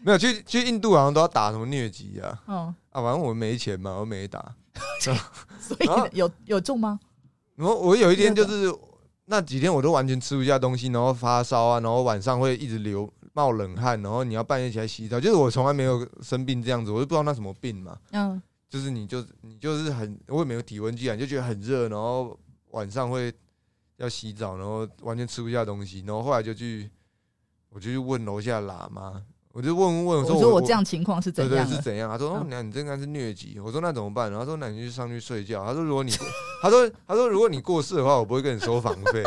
没有去印度好像都要打什么疟疾啊，反正我没钱嘛，我没打， 所以有中吗？ 然后我有一天就是那几天我都完全吃不下东西，然后发烧啊，然后晚上会一直冒冷汗，然后你要半夜起来洗澡，就是我从来没有生病这样子，我就不知道那什么病嘛，就是你就是我也没有体温计啊，你就觉得很热，然后晚上会要洗澡，然后完全吃不下东西，然后后来我就去问楼下喇嘛。我就问我说我这样情况是怎样的？ 对，是怎样？他说你这应该是疟疾。我说那怎么办？他说那你就上去睡觉。他说如果你如果你过世的话，我不会跟你收房费。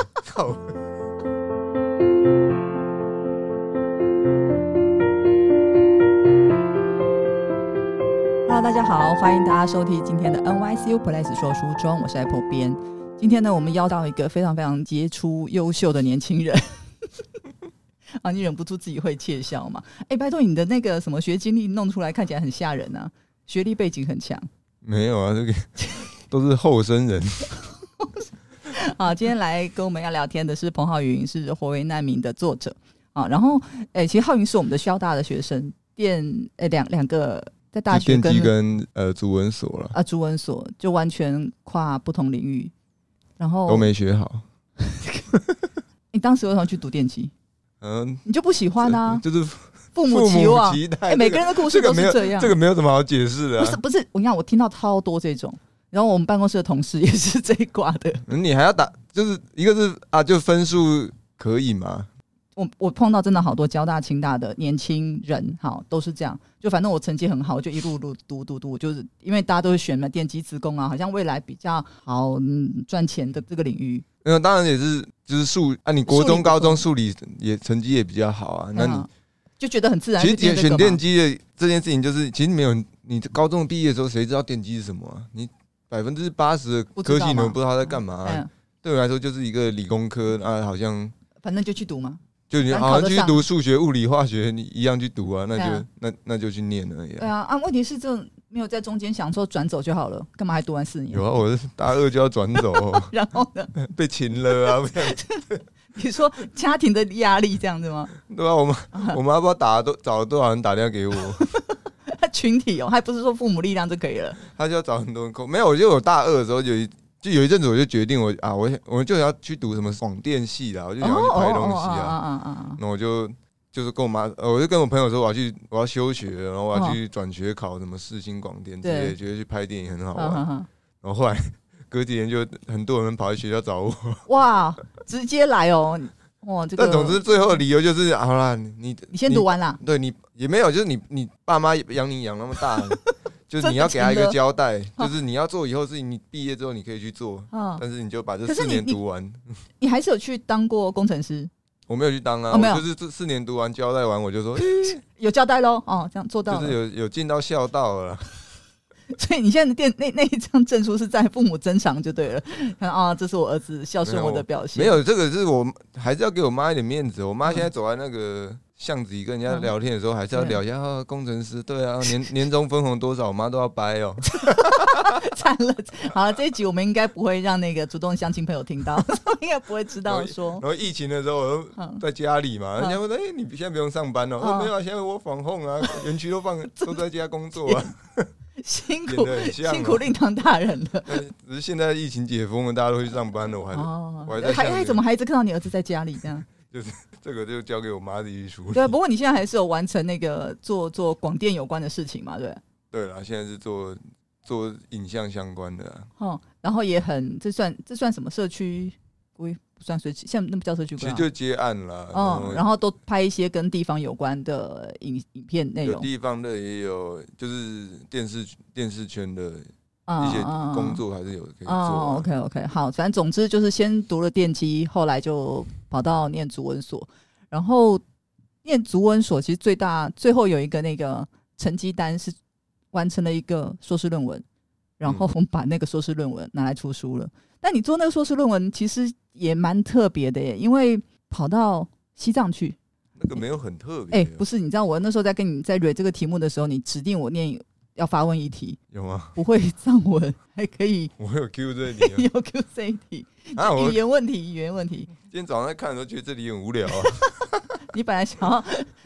Hello， 大家好，欢迎大家收听今天的 NYCU Plus 说书中，我是 Apple 编。今天呢，我们邀到一个非常非常杰出、优秀的年轻人。啊，你忍不住自己会窃笑嘛？拜托你的那个什么学经历弄出来，看起来很吓人啊！学历背景很强。 没有啊，这个都是后生人。 好，今天来跟我们要聊天的是彭浩云，是《活为难民》的作者啊。然后，其实浩云是我们的萧大的学生，两个在大学电机跟主文所了啊，主文所就完全跨不同领域，然后都没学好。 你当时为什么去读电机？你就不喜欢啊？ 就是父母期望，每个人的故事都是这样。 这个没有什么好解释的、 啊。不是，我跟你讲，我听到超多这种，然后我们办公室的同事也是这一挂的。 你还要打，就是一个是啊，就分数可以嘛？ 我碰到真的好多交大、清大的年轻人，好都是这样。就反正我成绩很好，我就一路读，就是因为大家都是选了电机资工啊，好像未来比较好赚钱的这个领域。当然也是，就是你国中、高中数理也成绩也比较好啊，那你就觉得很自然。 其实选电机的这件事情，就是其实没有你高中毕业的时候，谁知道电机是什么啊？你80%的科系你们不知道他在干嘛、啊。对我来说，就是一个理工科啊，好像反正就去读嘛。 就你好像去读数学、物理、化学，你一样去读啊，那就去念而已。 对啊，问题是这没有在中间想说转走就好了，干嘛还读完4年？ 有啊，我是大2就要转走、 然后呢？ 被擒了啊！ 你说家庭的压力这样子吗？ 对啊，我妈不知道找了多少人打电话给我。 群体还不是说父母力量就可以了？ 他就要找很多人扣。没有，我就有大2的时候有一阵子我就决定我就要去读什么广电系啦，我就想要去拍东西啊。那我就是跟我妈，我就跟我朋友说我要休学，然后我要去转学考什么世新广电之类的，觉得去拍电影很好玩。然后后来隔几年就很多人跑去学校找我。哇， 直接来哦！哇，这个。 但总之最后的理由就是好啦，你先读完啦。 对你也没有，就是你爸妈养你养那么大。就是你要给他一个交代，就是你要做以后事情，你毕业之后你可以去做，但是你就把这4年读完。 你还是有去当过工程师？ 我没有去当啊，我就是这4年读完交代完，我就说有交代咯，这样做到了， 就是有尽到孝道了。 所以你现在的那一张证书是在父母珍藏就对了，看这是我儿子孝顺我的表现。 没有，这个是我还是要给我妈一点面子。我妈现在走在那个巷子里跟人家聊天的时候，还是要聊一下工程师。对啊，年终分红多少，我妈都要掰哦。 惨了，好了，这一集我们应该不会让那个主动相亲朋友听到，应该不会知道说。 然后疫情的时候，我都在家里嘛，人家问你现在不用上班哦，没有啊，现在我防控啊，园区都在家工作啊。 辛苦令堂大人了。 只是现在疫情解封了，大家都去上班了，我还在怎么还一直看到你儿子在家里这样？ 就是这个就交给我妈自己处理。 对，不过你现在还是有完成那个做广电有关的事情嘛？对。 对啦，现在是做影像相关的然后也很这算什么社区？不算社区，现在那不叫社区规划， 其实就接案啦。 然后都拍一些跟地方有关的影片内容。 有地方的也有，就是电视圈的一些工作还是有可以做。 OK， 好，反正总之就是先读了电机，后来就跑到念族文所，然后念族文所其实最后有一个那个成绩单是完成了一个硕士论文，然后我们把那个硕士论文拿来出书了。但你做那个硕士论文其实也蛮特别的耶，因为跑到西藏去。 那个没有很特别。 不是，你知道我那时候在跟你在蕊这个题目的时候，你指定我念要发问一题， 有吗？ 不会藏文还可以， 我有 Q 这一题， 有 Q 这一题语言问题。 今天早上在看的时候，觉得这里很无聊啊。 你本来想要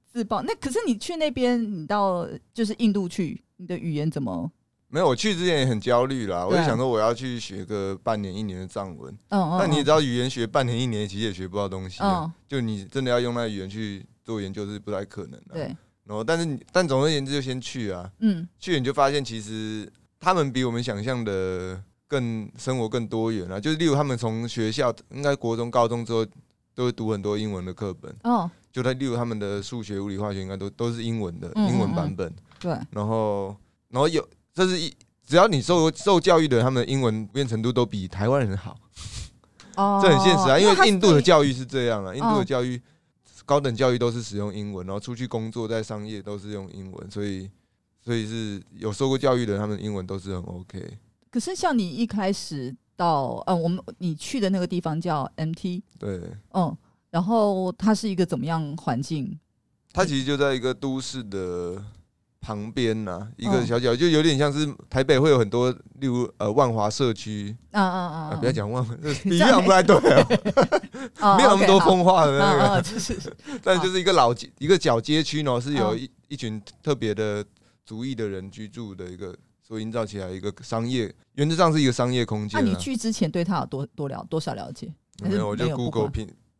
自爆。那可是你去那边，你到就是印度去，你的语言怎么？ 没有，我去之前也很焦虑啦，我就想说我要去学个半年1年的藏文。但你也知道，语言学半年1年其实也学不到东西就你真的要用那个语言去做研究是不太可能的。 对。 然后，但总而言之就先去啊。去你就发现其实他们比我们想象的生活更多元啊。就是例如他们从学校应该国中、高中之后都会读很多英文的课本。就例如他们的数学、物理、化学应该都是英文的英文版本。 对。 然后这是只要你受教育的人，他们的英文普遍程度都比台湾人好。这很现实啊，因为印度的教育是这样啊，印度的教育高等教育都是使用英文，然后出去工作在商业都是用英文，所以是有受过教育的人，他们的英文都是很 OK。 可是像你一开始到你去的那个地方叫 MT， 对， 然后它是一个怎么样环境？ 它其实就在一个都市的旁边呐，一个小角，就有点像是台北会有很多，例如万华社区，不要讲万华，比喻不太对没有那么多风化的那个，但就是一个小街区呢，是有一群特别的族裔的人居住的一个，所以营造起来一个商业，原则上是一个商业空间。 那你去之前对它有多少了解？ 没有，我就 Google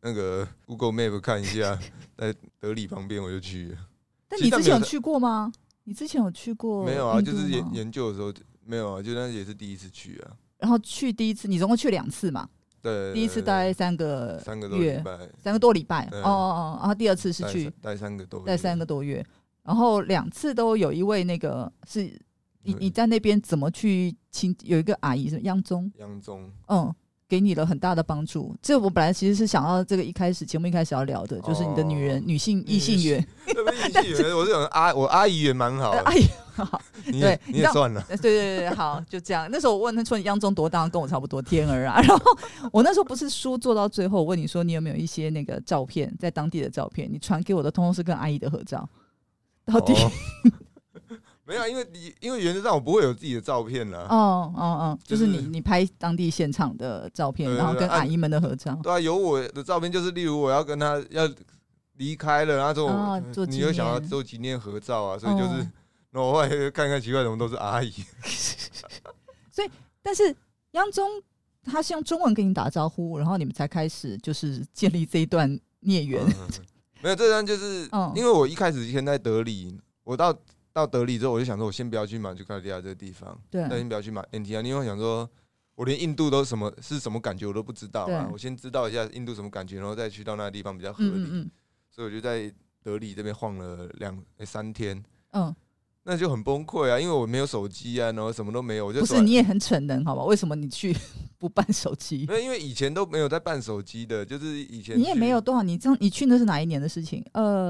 Map 看一下，在德里旁边我就去了。 但你之前有去过吗？你之前有去过？ 没有啊，就是研究的时候没有啊，就那也是第一次去啊。 然后去第一次，你总共去2次嘛？ 对， 第一次待3个月，3个多礼拜。然后第二次是去待3个多月，然后2次都有一位那个是你在那边怎么去有一个阿姨是央宗，给你了很大的帮助。这我本来其实是想要这个节目一开始要聊的，就是你的女性异性缘。 我这种我阿姨也蛮好的， 阿姨好，对， 你也算了。 对，好，就这样。那时候我问他说你央中多大，跟我差不多，天儿啊。然后我那时候不是书做到最后，我问你说你有没有一些那个照片，在当地的照片，你传给我的通通是跟阿姨的合照，到底。 没有，因为原则上我不会有自己的照片啦。 就是你拍当地现场的照片，然后跟阿姨们的合照。 对啊，有我的照片，就是例如我要跟他要离开了，然后你又想要做纪念合照啊，所以就是，然后我后来看看奇怪，怎么都是阿姨。 所以，但是央中他是用中文跟你打招呼，然后你们才开始就是建立这一段孽缘。 没有，这段就是因为我一开始先在德里，我到德里之后，我就想说，我先不要去马祖卡利亚这个地方， 对， 先不要去NTR，因为我想说，我连印度是什么感觉我都不知道嘛，我先知道一下印度什么感觉，然后再去到那个地方比较合理。所以我就在德里这边晃了3天，那就很崩溃啊，因为我没有手机啊，然后什么都没有，我就不是你也很逞能好吧？为什么你去不办手机？ 没有，因为以前都没有在办手机的，就是以前你也没有多少，你去那是哪一年的事情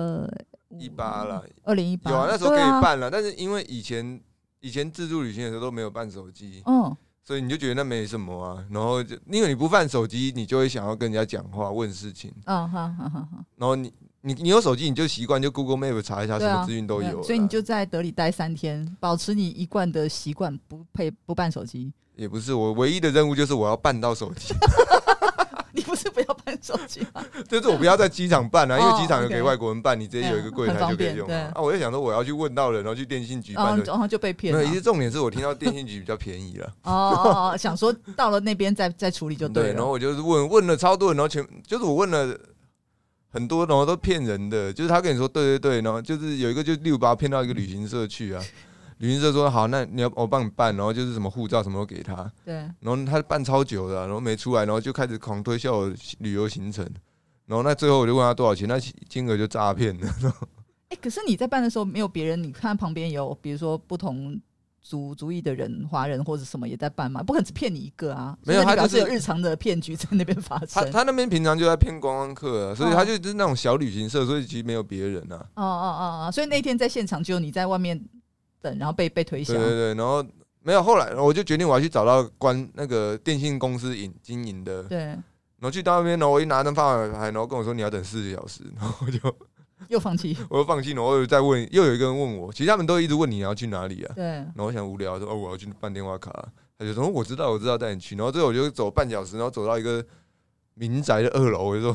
？18啦 ，2018 有啊，那时候可以办了，但是因为以前自助旅行的时候都没有办手机，所以你就觉得那没什么啊。然后因为你不办手机，你就会想要跟人家讲话、问事情。然后你有手机，你就习惯就 Google Map 查一下，什么资讯都有。 所以你就在德里待3天，保持你一贯的习惯，不办手机。 也不是，我唯一的任务就是我要办到手机。 你不是不要办手机吗？ 就是我不要在机场办啊，因为机场有给外国人办，你直接有一个柜台就可以用啊。我就想说我要去问到人，然后去电信局办， 然后就被骗了。 没有，其实重点是我听到电信局比较便宜了。 想说到了那边再处理就对了。 对，然后我就是问了超多人，然后就是我问了很多，然后都骗人的，就是他跟你说对，然后就是有一个就例如把我骗到一个旅行社去啊。旅行社说好，那我帮你办，然后就是什么护照什么都给他， 对， 然后他办超久的，然后没出来，然后就开始狂推销我旅游行程，然后那最后我就问他多少钱，那金额就诈骗了。 可是你在办的时候没有别人，你看旁边有比如说不同族裔的人，华人或者什么也在办嘛，不可能只骗你一个啊。 没有，他就是有日常的骗局在那边发生。 他那边平常就在骗观光客，所以他就是那种小旅行社，所以其实没有别人啊。所以那天在现场只有你在外面等，然后被推销。 对，然后没有，后来我就决定我要去找到那个电信公司经营的。 对。 然后去到那边，然后我一拿张发牌，然后跟我说你要等40小时，然后我就又放弃。 我又放弃了，我又再问，又有一个人问我，其实他们都一直问你要去哪里啊。 对。 然后我想无聊，说我要去办电话卡，他就说我知道，带你去。然后最后我就走半小时，然后走到一个民宅的2楼，我就说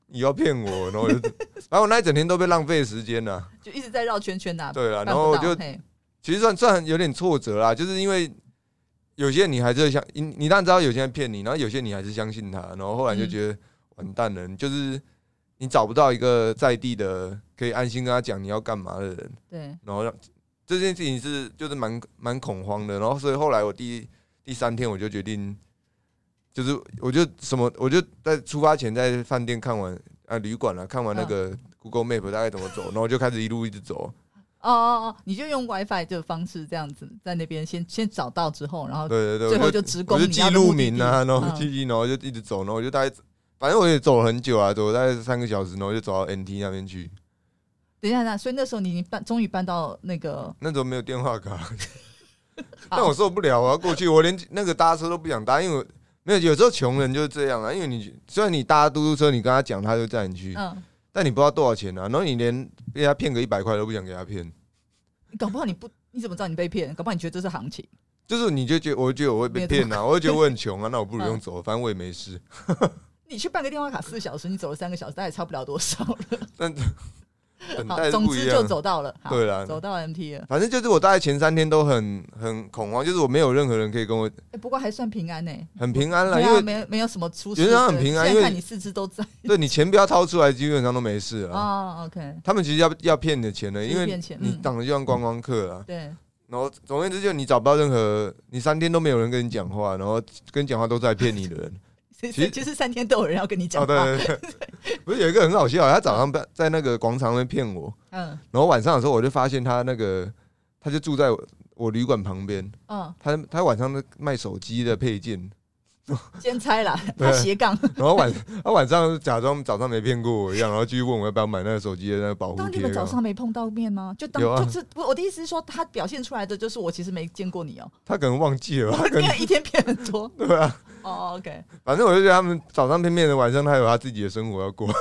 你要骗我，然后然后我那一整天都被浪费时间了， 就一直在绕圈圈呐。 对啊，然后我就其实算有点挫折啦，就是因为有些你还是你当然知道有些人骗你，然后有些你还是相信他，然后后来就觉得完蛋了，就是你找不到一个在地的可以安心跟他讲你要干嘛的人， 对， 然后这件事情就是蛮恐慌的，然后所以后来我第3天我就决定。就是我就在出发前在饭店看完旅馆了，看完那个 Google Map 大概怎么走，然后就开始一直走。 你就用 WiFi 这个方式这样子在那边先找到之后，然后对， 最后就直攻你记路名啊，然后然后就一直走，然后我就大概反正我也走了很久啊，走了大概3个小时，然后就走到 NT 那边去。 等一下，所以那时候你已经终于搬到那时候没有电话卡，但我受不了，我要过去，我连那个搭车都不想搭，因为没有时候穷人就是这样啊，因为虽然你搭嘟嘟车，你跟他讲，他就载你去，但你不知道多少钱啊，然后你连被他骗个100块都不想给他骗， 搞不好你怎么知道你被骗？搞不好你觉得这是行情， 就是你就觉得我会被骗啊，我就觉得我很穷啊，那我不如用走，反正我也没事。 你去办个电话卡4小时，你走了3个小时，大概差不了多少了。 但等待是不一样，总之就走到了， 对啦， 走到 MT 了。 反正就是我大概前3天都很恐慌，就是我没有任何人可以跟我。 不过还算平安呢， 很平安啦，因为没有什么出事， 原来很平安，因为看你4肢都在。 对你钱不要掏出来，基本上都没事了。OK。 他们其实要骗你的钱的，因为你长得就像观光客啊。 对。 然后总而言之，就你找不到任何，你3天都没有人跟你讲话，然后跟你讲话都是在骗你的人。 其实3天都有人要跟你讲话。 对，不是有一个很好笑，他早上在那个广场那边骗我，然后晚上的时候我就发现他就住在我旅馆旁边，他晚上卖手机的配件， 兼差啦，他斜杠。 然后他晚上假装早上没骗过我一样，然后继续问我要不要买那个手机的那个保护贴。 当你们早上没碰到面吗？就是我的意思是说，他表现出来的就是我其实没见过你哦。 他可能忘记了， 他可能一天骗很多。 对啊。 OK。 反正我就觉得他们早上骗的，晚上他有他自己的生活要过。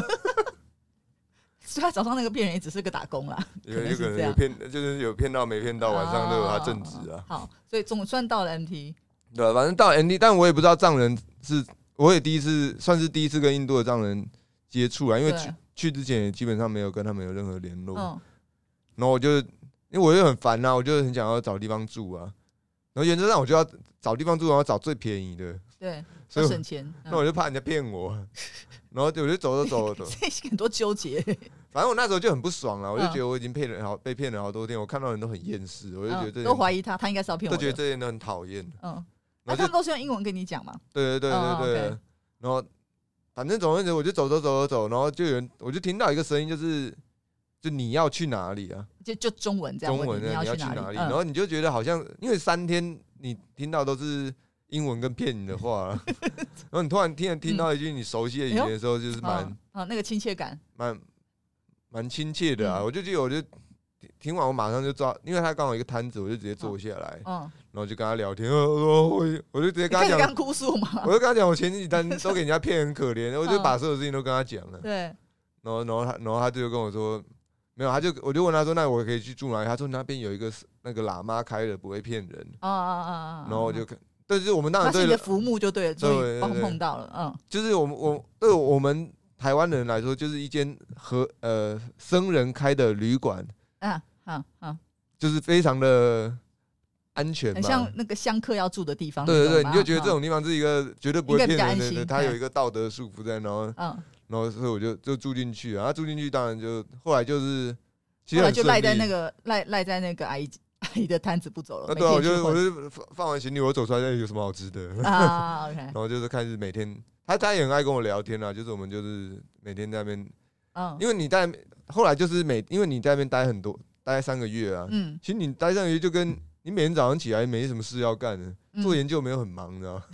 所以他早上那个骗人也只是个打工啦， 有可能有骗，就是有骗到没骗到，晚上都有他正职啊。 好，所以总算到了 MT。 对，反正到 MT， 但我也不知道藏人我也算是第一次跟印度的藏人接触啊，因为去之前也基本上没有跟他们有任何联络。然后因为我就很烦啊，我就很想要找地方住啊。然后原则上我就要找地方住，然后找最便宜的。 对，所以省钱。 那我就怕人家骗我，然后我就走。 很多纠结。 反正我那时候就很不爽了，我就觉得我已经被骗了好多天，我看到人都很厌世，我就觉得都怀疑他应该是要骗我的， 都觉得这些人都很讨厌。 那他们都是用英文跟你讲嘛？ 对。然后反正总而言之，我就走，然后我就听到一个声音，就你要去哪里啊？ 就中文这样问你要去哪里？ 然后你就觉得好像因为3天你听到都是英文跟骗你的话，然后你突然听到一句你熟悉的语言的时候，就是那个亲切感， 蛮亲切的啊！我就听完，我马上就知道，因为他刚好一个摊子，我就直接坐下来，然后就跟他聊天。我就直接跟他讲， 刚哭诉嘛， 我就跟他讲，我前几单都给人家骗，很可怜，我就把所有事情都跟他讲了。 对， 然后他就跟我说，没有，我就问他说，那我可以去住哪里？他说那边有一个那个喇嘛开的，不会骗人。然后我就但是我们当然对你的服务就对了，终于碰到了。 就是对我们台湾人来说，就是一间僧人开的旅馆。就是非常的安全嘛， 很像那个香客要住的地方。 对，你就觉得这种地方是一个绝对不会骗人的，它有一个道德束缚在，然后所以我就住进去啊，住进去当然就后来就是后来就赖在那个阿姨的摊子不走了。 对啊，我就放完行李，我走出来，有什么好吃的啊？OK， 然后就是开始每天他也很爱跟我聊天啊，就是我们就是每天在那边，因为你后来就是因为你在那边待3个月啊，其实你待3个月就跟你每天早上起来没什么事要干的，做研究没有很忙，你知道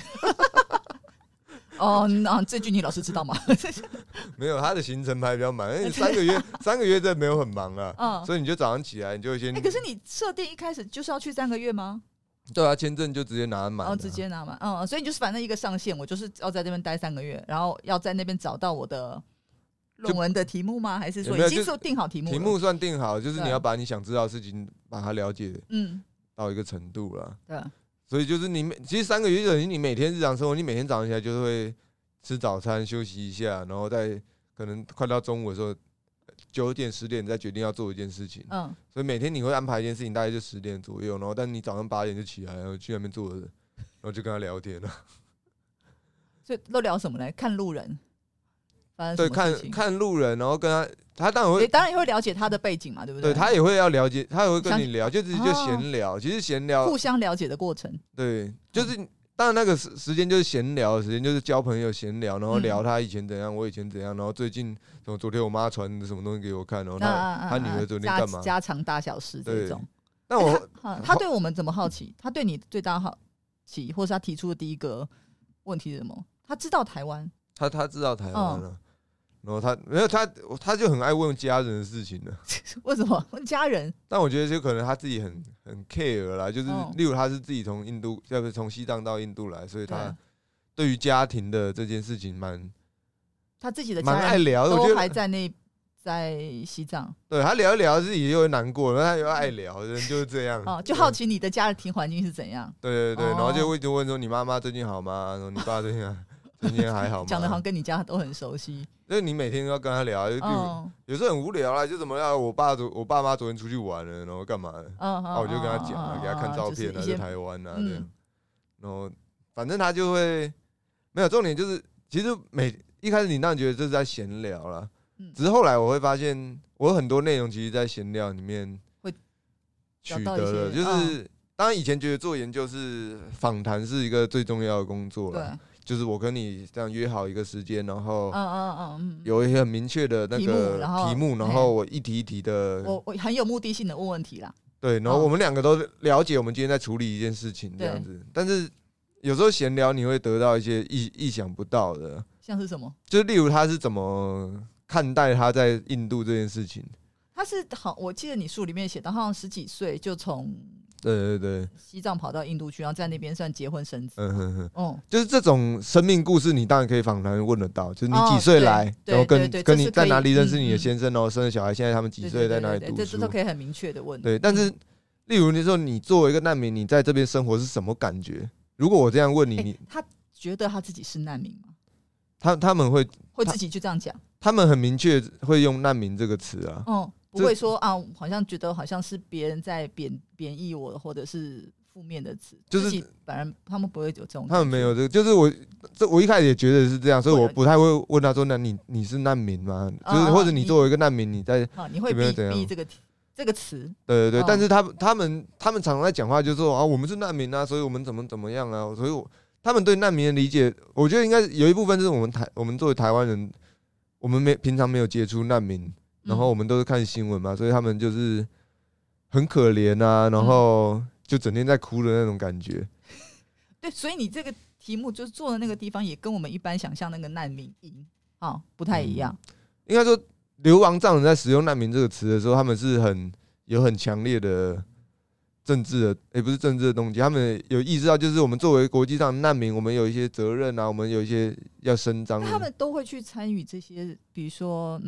吗？这句你老师知道吗？ 没有，他的行程排比较满，3个月真的没有很忙啊，所以你就早上起来你就先。 可是你设定一开始就是要去3个月吗？ 对啊，签证就直接拿满， 直接拿满，所以你就是反正一个上限，我就是要在这边待3个月，然后要在那边找到我的论文的题目吗？还是说已经定好题目了？ 题目算定好，就是你要把你想知道的事情把它了解，到一个程度了。对，所以就是其实3个月就等于你每天日常生活，你每天早上起来就会吃早餐，休息一下，然后再可能快到中午的时候，9点10点再决定要做一件事情。所以每天你会安排一件事情，大概就10点左右，然后但你早上8点就起来，然后去那边坐着，然后就跟他聊天了。 所以都聊什么呢？看路人， 对，看路人，然后跟他当然会， 当然也会了解他的背景嘛，对不对？ 对他也会要了解，他也会跟你聊，就闲聊，其实闲聊互相了解的过程。 对，就是当然那个时间就是闲聊的时间，就是交朋友闲聊，然后聊他以前怎样，我以前怎样，然后最近什么昨天我妈传什么东西给我看，然后他女儿昨天干嘛， 家常大小事这种。 但他对我们怎么好奇？他对你最大好奇，或是他提出的第一个问题是什么？他知道台湾， 他知道台湾了。然后他就很爱问家人的事情了。 为什么问家人？ 但我觉得就可能他自己很 care 啦，就是例如他是自己从印度，要不从西藏到印度来，所以他对于家庭的这件事情他自己的家人蛮爱聊，我觉得还在西藏。 对他聊一聊自己又会难过，然后他又爱聊，人就是这样。 就好奇你的家庭环境是怎样。 对，然后就一直问说你妈妈最近好吗？然后你爸最近还好吗？ 讲的好像跟你家都很熟悉。 因为你每天都要跟他聊，有时候很无聊啦，就怎么样？我爸妈昨天出去玩了，然后干嘛的？我就跟他讲，给他看照片啊，在台湾啊这样。然后反正他就会没有重点，就是其实一开始你当然觉得这是在闲聊啦，只是后来我会发现，我有很多内容其实，在闲聊里面会取得了，就是当然以前觉得做研究是访谈是一个最重要的工作啦。就是我跟你这样约好一个时间，然后有一些很明确的那个题目，然后我一题一题的， 我很有目的性的问问题啦。 对，然后我们两个都了解我们今天在处理一件事情这样子，但是有时候闲聊你会得到一些意想不到的， 像是什么？ 就是例如他是怎么看待他在印度这件事情。 他是我记得你书里面写到，好像10几岁就从对西藏跑到印度去，然后在那边算结婚生子。 就是这种生命故事，你当然可以访谈问得到。就是你几岁来，然后跟你在哪里认识你的先生，然后生了小孩，现在他们几岁，在哪里读书， 这都可以很明确的问。 对，但是例如你说你作为一个难民，你在这边生活是什么感觉？如果我这样问你， 他觉得他自己是难民吗？ 他们会自己就这样讲。 他们很明确会用难民这个词啊。 不会说好像觉得好像是别人在贬义我，或者是负面的词，就是反正他们不会有这种， 他们没有这个，就是我一开始也觉得是这样，所以我不太会问他说，那你是难民吗？就是或者你作为一个难民，你会避这个词， 对，但是他们常常在讲话就说我们是难民啊，所以我们怎么样啊，所以他们对难民的理解，我觉得应该有一部分是我们作为台湾人，我们平常没有接触难民。然后我们都是看新闻嘛，所以他们就是很可怜啊，然后就整天在哭的那种感觉。 对，所以你这个题目就是做的那个地方，也跟我们一般想象那个难民营不太一样。 应该说，流亡藏人在使用难民这个词的时候，他们是有很强烈的政治的，也不是政治的动机，他们有意识到，就是我们作为国际上的难民，我们有一些责任啊，我们有一些要伸张。 他们都会去参与这些，比如说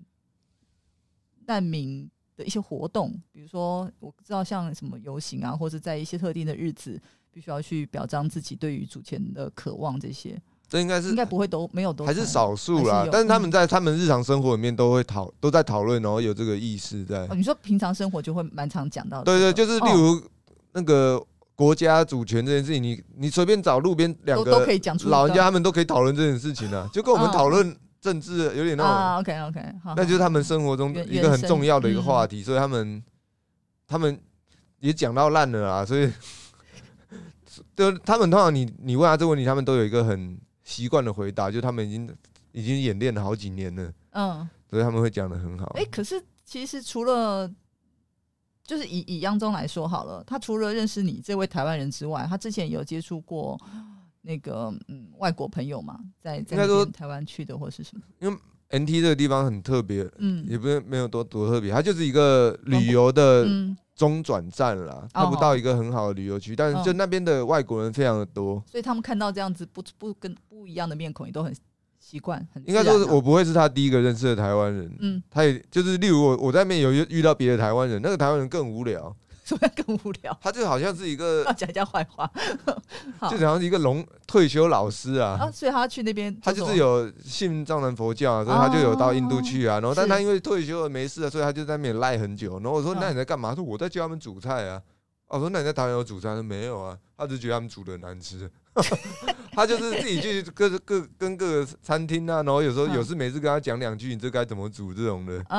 难民的一些活动，比如说我知道像什么游行啊，或者在一些特定的日子，必须要去表彰自己对于主权的渴望，这些这应该不会没有都还是少数啦。但是他们在他们日常生活里面都在讨论，然后有这个意识在。 你说平常生活就会蛮常讲到的。 对，就是例如那个国家主权这件事情，你随便找路边2个都可以讲出老人家，他们都可以讨论这件事情啊，就跟我们讨论政治有点那种 OK， 那就是他们生活中一个很重要的一个话题，所以他们也讲到烂了啊，所以就他们通常你问他这个问题，他们都有一个很习惯的回答，就他们已经演练了好几年了，所以他们会讲得很好。 可是其实除了就是以央中来说好了，他除了认识你这位台湾人之外，他之前有接触过那个外国朋友嘛，在那边台湾去的或是什么？ 因为 NT 这个地方很特别，也不是没有多特别，它就是一个旅游的中转站啦，它不到一个很好的旅游区，但是就那边的外国人非常的多， 所以他们看到这样子不一样的面孔，也都很习惯，很应该说我不会是他第一个认识的台湾人，他也就是例如我在那边有遇到别的台湾人，那个台湾人更无聊。 怎么样更无聊？ 他就好像是一个要讲人家坏话， 就好像是一个退休老师啊， 所以他去那边， 他就是有信藏传佛教啊，所以他就有到印度去啊，然后但他因为退休了没事啊，所以他就在那边赖很久。然后我说那你在干嘛？他说我在教他们煮菜啊。我说那你在台湾有煮菜？他说没有啊，他只是觉得他们煮的难吃。他就是自己去跟各个餐厅啊，然后有时候有事没事跟他讲2句，你这该怎么煮这种的。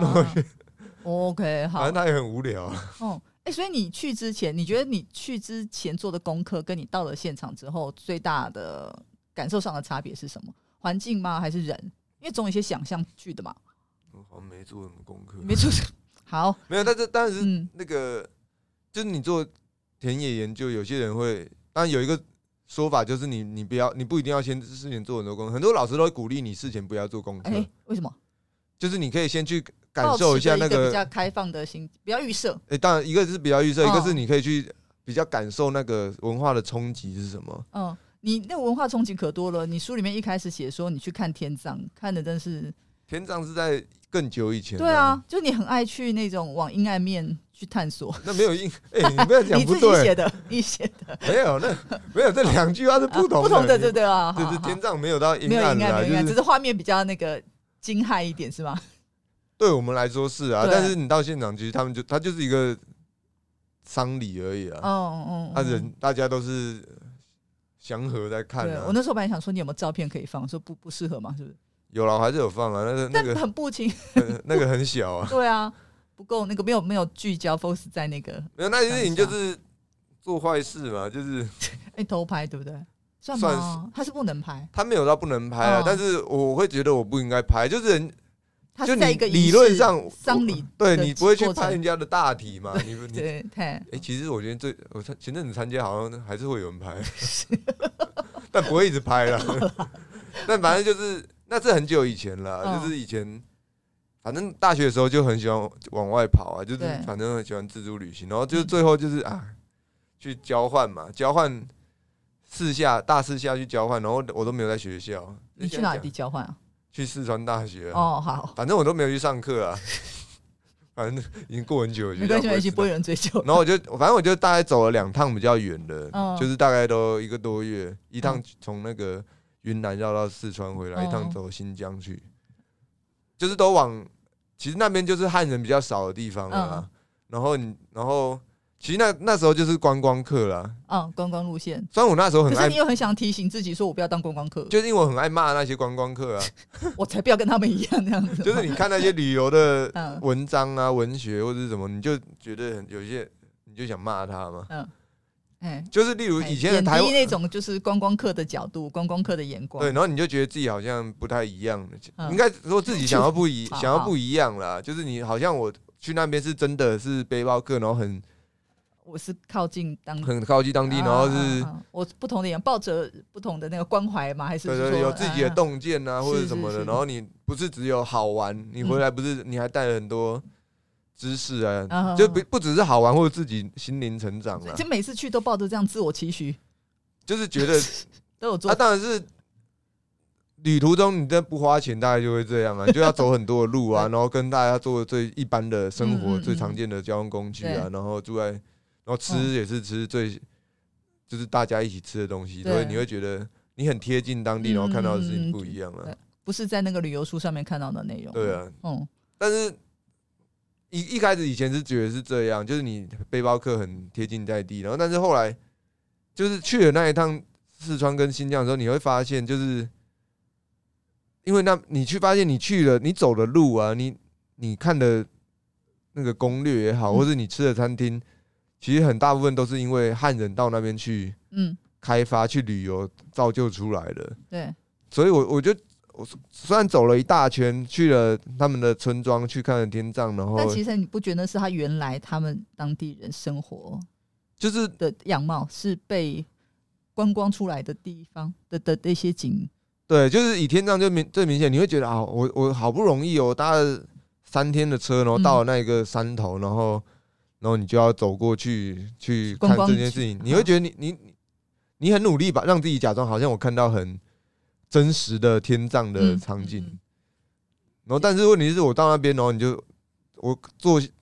OK 好， 反正他也很无聊。 所以你去之前，你觉得你去之前做的功课，跟你到了现场之后最大的感受上的差别是什么？环境吗？还是人？因为总有一些想象去的嘛。 我好像没做什么功课， 没做好， 没有，但是那个。就是你做田野研究，有些人会，当然有一个说法就是你不一定要先事前做很多功课，很多老师都会鼓励你事前不要做功课。 为什么？ 就是你可以先去感受一下那个比较开放的心，不要预设。 当然一个是比较预设，一个是你可以去比较感受那个文化的冲击是什么。 你那个文化冲击可多了。你书里面一开始写说你去看天葬，看的真是天葬是在更久以前。 对啊，就你很爱去那种往阴暗面去探索。 那没有你不要讲不对。 你写的没有，那没有，这2句话是不同的，对啊。 就是天葬没有到阴暗啦，只是画面比较那个惊骇一点，是吗？ 对我们来说是啊，但是你到现场，其实他就是一个丧礼而已啊。人大家都是祥和在看啊。 我那时候本来想说你有没有照片可以放，说不适合嘛，是不是？ 有啦，我还是有放啊，那个很不清， 那个很小啊。 对啊，不够那个没有聚焦 focus 在那个。 没有，那事情就是做坏事嘛，就是偷拍对不对？算吗？他是不能拍， 他没有到不能拍啊，但是我会觉得我不应该拍，就是人。 他是在一个理论上丧礼， 对你不会去拍人家的大体嘛？ 对， 其实我觉得我前阵子参加好像还是会有人拍，但不会一直拍啦。但反正就是那是很久以前了，就是以前反正大学的时候就很喜欢往外跑啊，就是反正很喜欢自助旅行，然后就是最后就是去交换嘛，交换大四下去交换，然后我都没有在学校。 你去哪里交换啊？ 去四川大学好， 反正我都没有去上课啊，反正已经过很久了， 没关系，已经不会有人追究。 然后反正我就大概走了2趟比较远的，就是大概都1个多月，一趟从那个云南绕到四川回来，一趟走新疆去，就是都其实那边就是汉人比较少的地方啦。然后其实那时候就是观光客啦， 观光路线。 虽然我那时候很爱， 可是你又很想提醒自己说，我不要当观光客， 就是因为我很爱骂那些观光客啊， 我才不要跟他们一样那样子。 就是你看那些旅游的文章啊、文学或者是什么，你就觉得有些你就想骂他嘛。就是例如以前的台湾那种就是观光客的角度、观光客的眼光， 对，然后你就觉得自己好像不太一样，应该说自己想要不一样啦，就是你好像我去那边是真的是背包客，然后我是靠近当地，然后是我不同的人抱着不同的那个关怀嘛，还是说有自己的洞见啊，或者什么的。然后你不是只有好玩，你回来不是你还带了很多知识啊，就不只是好玩或者自己心灵成长啊。 就每次去都抱着这样自我期许， 就是觉得都有做。 当然是旅途中你真不花钱，大概就会这样啊，你就要走很多的路啊，然后跟大家做最一般的生活、最常见的交通工具啊，然后然后吃也是吃就是大家一起吃的东西，所以你会觉得你很贴近当地，然后看到的事情不一样啊， 不是在那个旅游书上面看到的内容。 对啊，但是一开始以前是觉得是这样，就是你背包客很贴近在地，然后但是后来就是去了那一趟四川跟新疆的时候，你会发现就是因为你去发现你去了，你走的路啊，你看的那个攻略也好，或是你吃的餐厅。其实很大部分都是因为汉人到那边去开发、去旅游造就出来的。 对， 所以我虽然走了一大圈，去了他们的村庄，去看了天葬，然后但其实你不觉得是他原来他们当地人生活就是的样貌是被观光出来的地方的一些景？ 对，就是以天葬就最明显，你会觉得我好不容易搭了3天的车，然后到了那个山头，然后你就要走过去看这件事情，你会觉得你很努力吧，让自己假装好像我看到很真实的天葬的场景。然后但是问题是我到那边，然后我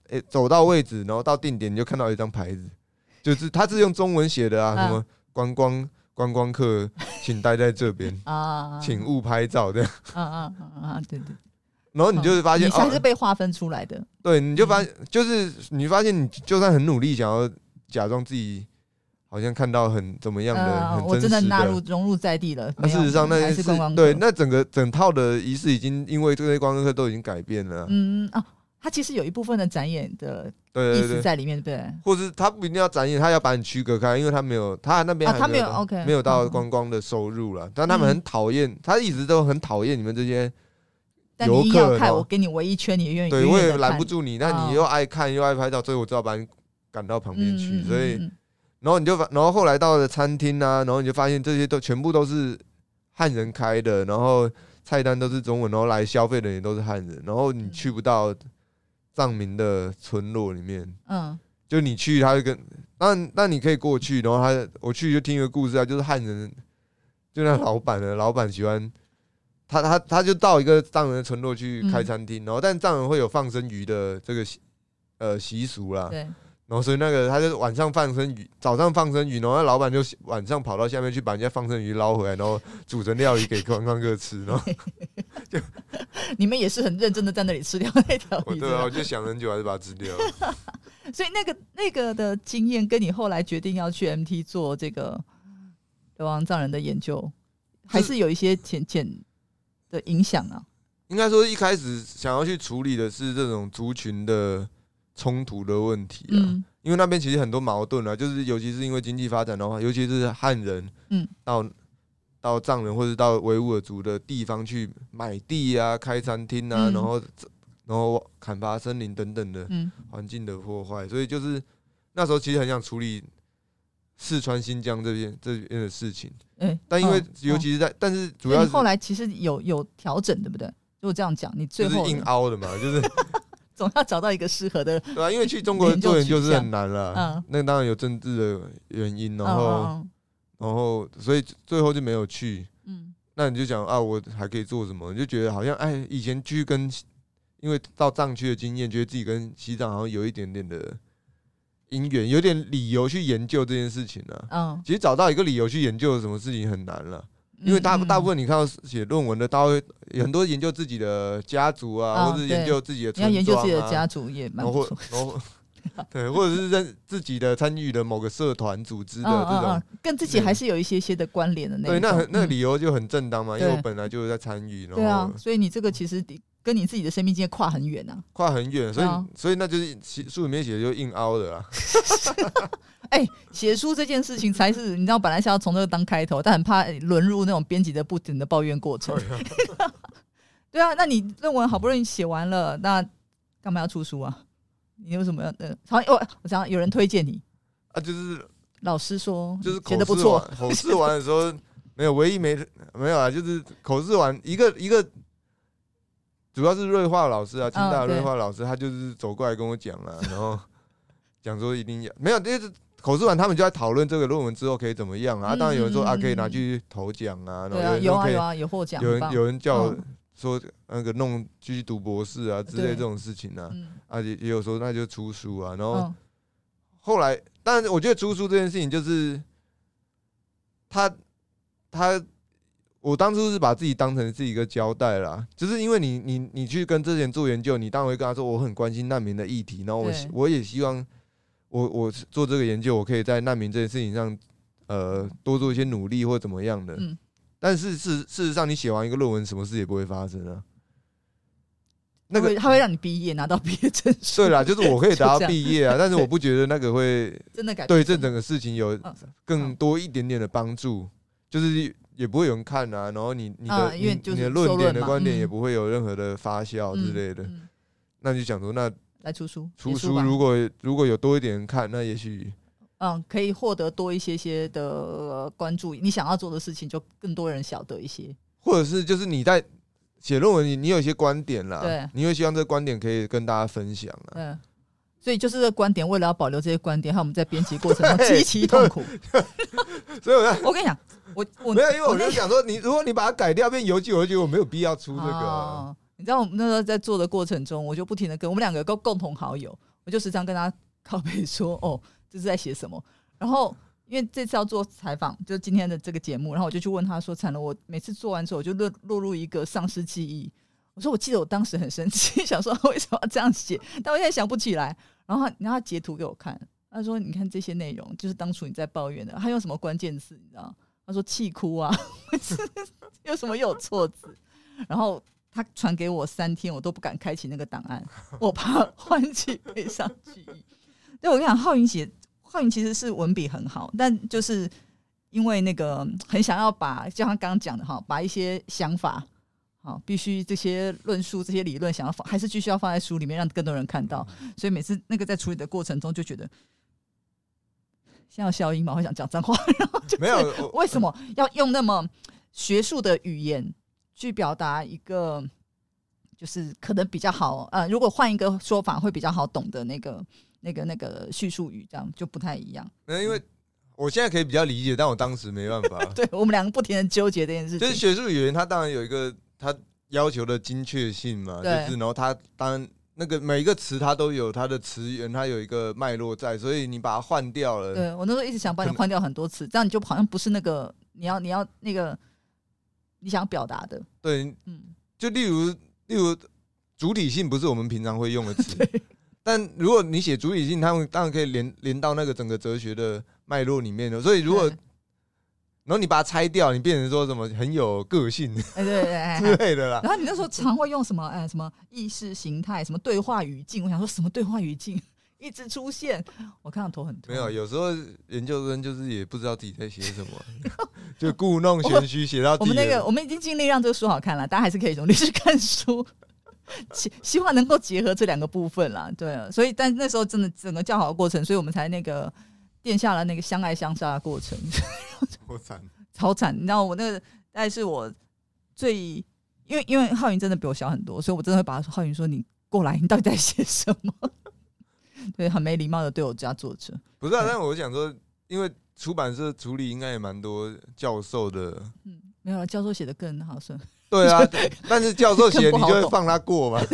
走到位置，然后到定点你就看到一张牌子，就是它是用中文写的啊，什么观光客请待在这边啊，请勿拍照这样。 对对。 然后你就会发现， 你还是被划分出来的。 对，你就发现，就是你发现，你就算很努力想要假装自己好像看到很怎么样的，很我真的融入在地了。 那事实上，那还是观光客。 对，那整套的仪式已经因为这些观光客都已经改变了。 它其实有一部分的展演的意思在里面，对不对？ 或是他不一定要展演，他要把你区隔开，因为他没有，他那边他没有 OK， 没有到观光的收入了。但他们很讨厌，他一直都很讨厌你们这些。 但你硬要看，我给你围一圈，你愿意？ 对，我也拦不住你。那你又爱看又爱拍照，所以我只好把你赶到旁边去。所以，然后后来到了餐厅啊，然后你就发现这些全部都是汉人开的，然后菜单都是中文，然后来消费的人也都是汉人，然后你去不到藏民的村落里面。就你去，他就那你可以过去，然后我去就听一个故事啊，就是汉人，就那老板喜欢。他就到一个藏人的村落去开餐厅，然后但藏人会有放生鱼的这个习俗啦， 对， 然后所以那个他就晚上放生鱼，早上放生鱼，然后那老板就晚上跑到下面去把人家放生鱼捞回来，然后煮成料理给观光客吃，然后就你们也是很认真的在那里吃掉那条鱼， 对啊，我就想很久还是把它吃掉。 所以那个的经验跟你后来决定要去 MT 做这个流亡藏人的研究，还是有一些浅的影响啊。 应该说一开始想要去处理的是这种族群的冲突的问题啊，因为那边其实很多矛盾啊，就是尤其是因为经济发展的话，尤其是汉人到藏人或者到维吾尔族的地方去买地啊、开餐厅啊，然后砍伐森林等等的环境的破坏，所以就是那时候其实很想处理四川、新疆这边的事情，但因为尤其是在，但是主要是后来其实有调整，对不对？如果这样讲，你最后就是硬凹的嘛，就是总要找到一个适合的， 对啊，因为去中国做研究是很难啦，那当然有政治的原因，然后所以最后就没有去。那你就讲啊，我还可以做什么？你就觉得好像以前去因为到藏区的经验，觉得自己跟西藏好像有一点点的因缘，有点理由去研究这件事情啊。其实找到一个理由去研究什么事情很难了，因为大部分你看到写论文的，他会有很多研究自己的家族啊，或者研究自己的村庄啊， 你要研究自己的家族也蛮不错。 对，或者是自己的参与的某个社团组织的这种， 跟自己还是有一些的关联的那种。 对，那个理由就很正当嘛，因为我本来就是在参与。 对啊，所以你这个其实跟你自己的生命经验跨很远啊， 跨很远，所以那就是书里面写的就硬凹的啦。 写书这件事情才是你知道，本来是要从这个当开头，但很怕沦入那种编辑的不停的抱怨过程。对啊，那你论文好不容易写完了，那干嘛要出书啊？你有什么我想有人推荐你啊？就是老师说就是写得不错， 口试完的时候没有，唯一没有啊，就是口试完一个主要是瑞化老师啊，清大的瑞化老师，他就是走过来跟我讲啊，然后讲说一定要没有，因为口试完他们就在讨论这个论文之后可以怎么样啊。当然有人说可以拿去投奖啊，然后有获奖， 有人叫我说那个继续读博士啊之类这种事情啊，也有说那就出书啊，然后后来，当然我觉得出书这件事情就是我当初是把自己当成是一个交代啦，就是因为你去跟这些人做研究，你当然会跟他说我很关心难民的议题，然后我也希望我做这个研究，我可以在难民这件事情上多做一些努力或怎么样的。但是事实上，你写完一个论文，什么事也不会发生啊。 他会让你毕业，拿到毕业证书。 对啦，就是我可以达到毕业啊，但是我不觉得那个会真的改变对这整个事情有更多一点点的帮助，就是也不会有人看啊，然后你的论点的观点也不会有任何的发酵之类的。那就想说，那来出书， 如果有多一点人看，那也许。 可以获得多一些的关注，你想要做的事情就更多人晓得一些， 或者是就是你在写论文，你有一些观点啦， 对， 你会希望这个观点可以跟大家分享啊。 所以就是这个观点，为了要保留这些观点，我们在编辑过程中极其痛苦。 所以我跟你讲，我没有，因为我就想说，如果你把它改掉变游记，我就觉得我没有必要出这个。 你知道我们那时候在做的过程中，我就不停的跟我们两个共同好友。 我就时常跟他靠背说，哦，这是在写什么。然后因为这次要做采访，就今天的这个节目，然后我就去问他说，惨了，我每次做完之后我就落入一个丧失记忆。我说我记得我当时很生气，想说为什么要这样写，但我现在想不起来。然后他截图给我看，他说你看这些内容就是当初你在抱怨的，他用什么关键词你知道？他说气哭啊，有什么有错字？然后他传给我3天，我都不敢开启那个档案，我怕唤起悲伤记忆。对，我跟你讲，浩云其实是文笔很好，但就是因为那个很想要把，就像刚刚讲的哈，把一些想法。好，必须这些论述、这些理论，想要放，还是继续要放在书里面，让更多人看到。所以每次那个在处理的过程中，就觉得先要消音嘛，我会想讲脏话，然后就没有为什么要用那么学术的语言去表达一个，就是可能比较好，如果换一个说法会比较好懂的那个叙述语，这样就不太一样。 因为我现在可以比较理解，但我当时没办法。 对，我们两个不停的纠结这件事情。 就是学术语言，它当然有一个它要求的精确性嘛，就是然后它当然那个每一个词它都有它的词源，它有一个脉络在，所以你把它换掉了。 对，我那时候一直想把你换掉很多词，这样你就好像不是那个你要那个你想表达的。 对，就例如主体性不是我们平常会用的词，但如果你写主体性，他们当然可以连到那个整个哲学的脉络里面的。所以如果然后你把它拆掉，你变成说什么很有个性，对之类的啦。 然后你那时候常会用什么什么意识形态，什么对话语境。我想说什么对话语境一直出现，我看到头很痛。 没有，有时候研究生就是也不知道自己在写什么，就故弄玄虚写到底。 我们已经尽力让这个书好看了，大家还是可以努力去看书。希望能够结合这2个部分啦，对啊，所以但那时候真的整个较好的过程，所以我们才那个奠下了那个相爱相杀的过程。超惨！你知道我那个大概是我最因为浩云真的比我小很多，所以我真的会把浩云说你过来，你到底在写什么？对，很没礼貌的对我家作者。 不是啊，但我想说，因为出版社处理应该也蛮多教授的。 没有了，教授写的更好是。 对啊，但是教授写你就会放他过嘛。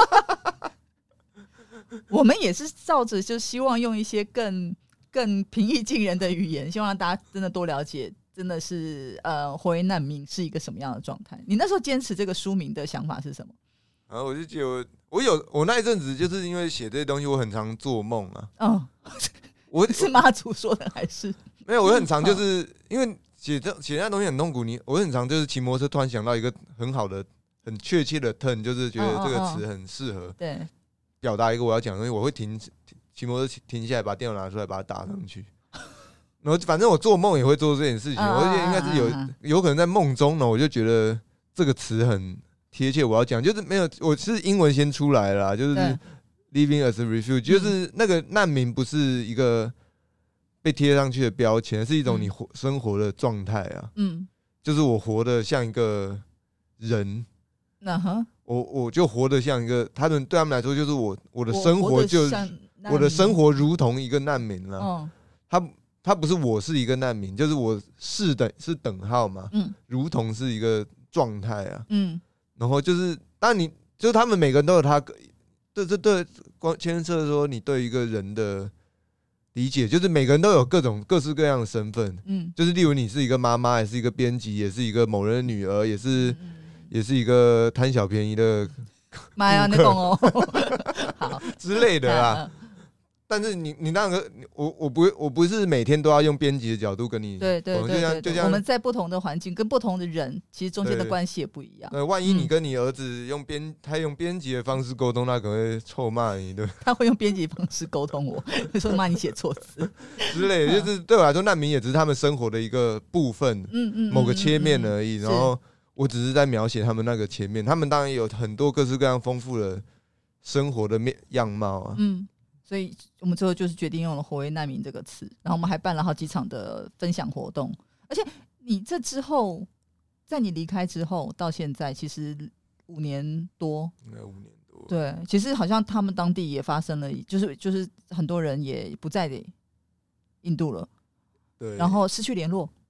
我们也是照着就希望用一些更平易近人的语言，希望让大家真的多了解，真的是火焰难民是一个什么样的状态。你那时候坚持这个书名的想法是什么？ 然后我就觉得我那一阵子就是因为写这些东西，我很常做梦啊。我是妈祖说的还是没有？我很常就是因为写那东西很痛苦，我很常就是骑摩托车突然想到一个很好的、很确切的 turn， 就是觉得这个词很适合表达一个我要讲的东西，我会骑摩托车停下来，把电脑拿出来，把它打上去。然后反正我做梦也会做这件事情，我觉得应该是有可能在梦中呢，我就觉得这个词很贴切，我要讲就是没有，我是英文先出来啦，就是 living as a refugee， 就是那个难民不是一个被贴上去的标签，是一种你生活的状态啊。就是我活得像一个人，我就活得像一个，对他们来说就是我的生活就是我的生活如同一个难民了。他不是我是一个难民，就是我是等号嘛，如同是一个状态啊。然后就是当然就是他们每个人都有他对牵涉说你对一个人的理解，就是每个人都有各式各样的身份。就是例如你是一个妈妈，也是一个编辑，也是一个某人的女儿，也是一个贪小便宜的妈呀，那种哦，好之类的啦。但是你那个我不是每天都要用编辑的角度跟你对， 就像我们在不同的环境跟不同的人，其实中间的关系也不一样。 万一你跟你儿子他用编辑的方式沟通，他可能会臭骂你，对。 他会用编辑方式沟通我，会说骂你写错字之类的。就是对我来说，难民也只是他们生活的一个部分，某个切面而已。然后我只是在描写他们那个切面，他们当然有很多各式各样丰富的生活的样貌啊。 所以我们最后就是决定用了火焰难民这个词，然后我们还办了好几场的分享活动。而且你这之后，在你离开之后到现在，其实5年多， 应该5年多。 对，其实好像他们当地也发生了，就是很多人也不在印度了， 对， 然后失去联络。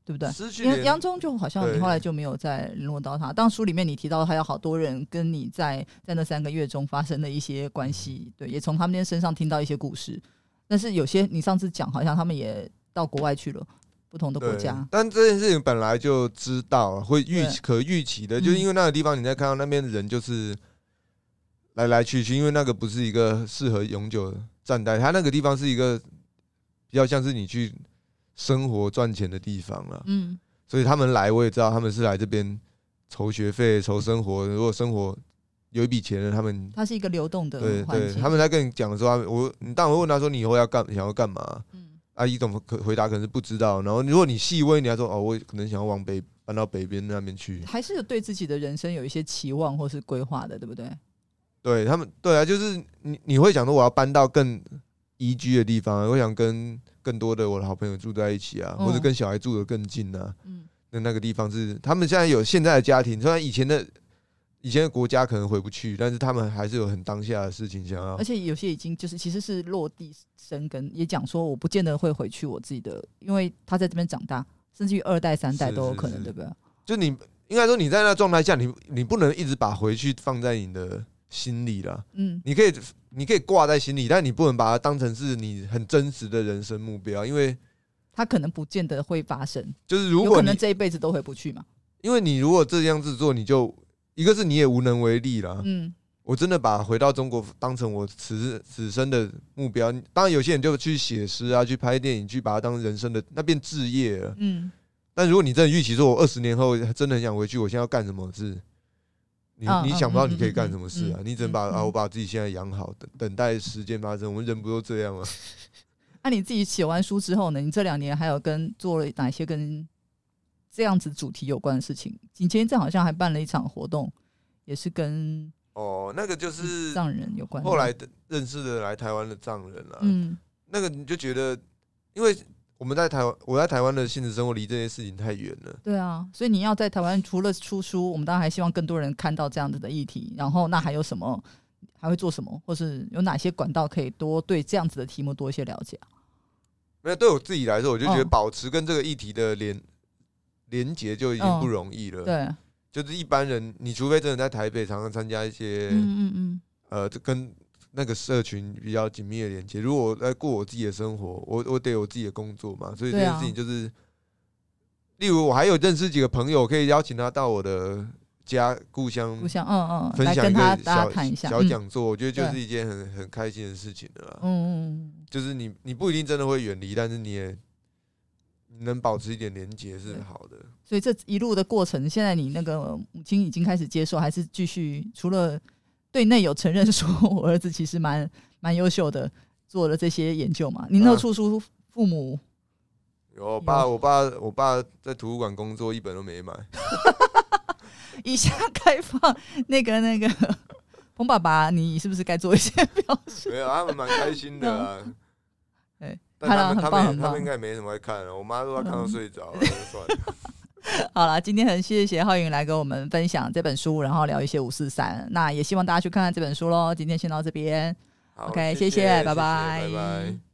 对不对？ 失去杨忠就好像你后来就没有再联络到他。当书里面你提到还有好多人跟你在那3个月中发生的一些关系，对，也从他们身上听到一些故事。但是有些你上次讲，好像他们也到国外去了，不同的国家。 但这件事情本来就知道会可预期的，就是因为那个地方你在看到那边的人就是来来去去，因为那个不是一个适合永久站待，他那个地方是一个比较像是你去生活赚钱的地方了，所以他们来，我也知道他们是来这边筹学费、筹生活。如果生活有一笔钱了， 它是一个流动的环境。 对，他们在跟你讲的时候，你当然会问他说你以后想要干嘛？阿姨怎么回答可能是不知道。然后如果你细问，你还说哦，我可能想要搬到北边那边去， 还是有对自己的人生有一些期望或是规划的，对不对？ 对他们，对啊，就是你会想说我要搬到更宜居的地方，我想跟更多的我的好朋友住在一起啊，或者跟小孩住得更近啊。那个地方是他们现在有现在的家庭，虽然以前的国家可能回不去，但是他们还是有很当下的事情想要。 而且有些已经就是其实是落地生根，也讲说我不见得会回去我自己的，因为他在这边长大，甚至于2代3代都有可能，对不对？ 就你应该说你在那状态下，你不能一直把回去放在你的心里啦。你可以挂在心里，但你不能把它当成是你很真实的人生目标，因为它可能不见得会发生。 就是如果有可能这一辈子都回不去嘛。 因为你如果这样子做，你就一个是你也无能为力啦。我真的把回到中国当成我此生的目标。当然有些人就去写诗啊，去拍电影，去把它当人生的那变志业了。但如果你真的预期说我20年后真的很想回去，我现在要干什么事？你想不到你可以干什么事啊？你只能我把自己现在养好，等待时间发生。我们人不都这样吗？ 那你自己写完书之后呢？你这2年还有做了哪些跟这样子主题有关的事情？你前一阵好像还办了一场活动，也是跟那个就是藏人有关的。 后来认识的来台湾的藏人啊，那个你就觉得，因为我在台湾的现实生活离这些事情太远了。 对啊，所以你要在台湾除了出书，我们当然还希望更多人看到这样子的议题。然后那还有什么？还会做什么？或是有哪些管道可以多对这样子的题目多一些了解？ 没有，对我自己来说，我就觉得保持跟这个议题的连结就已经不容易了。 对， 就是一般人，你除非真的在台北常常参加一些跟那个社群比较紧密的连接。如果我在过我自己的生活，我得有我自己的工作嘛，所以这件事情就是，例如我还有认识几个朋友，可以邀请他到我的故乡，分享一个小讲座，我觉得就是一件很开心的事情的啦。就是你不一定真的会远离，但是你能保持一点连结是好的。 所以这一路的过程，现在你那个母亲已经开始接受，还是继续除了对内有承认说我儿子其实蛮优秀的，做了这些研究嘛？您那出书，父母有我爸在图书馆工作，一本都没买。 以下开放那个彭爸爸，你是不是该做一些表示？ 没有，他们蛮开心的啦。但他们应该没什么会看了。我妈说她看到睡着了，就算了。 好了，今天很谢谢浩云来跟我们分享这本书，然后聊一些543。那也希望大家去看看这本书咯。今天先到这边 ，OK， 谢谢，拜拜。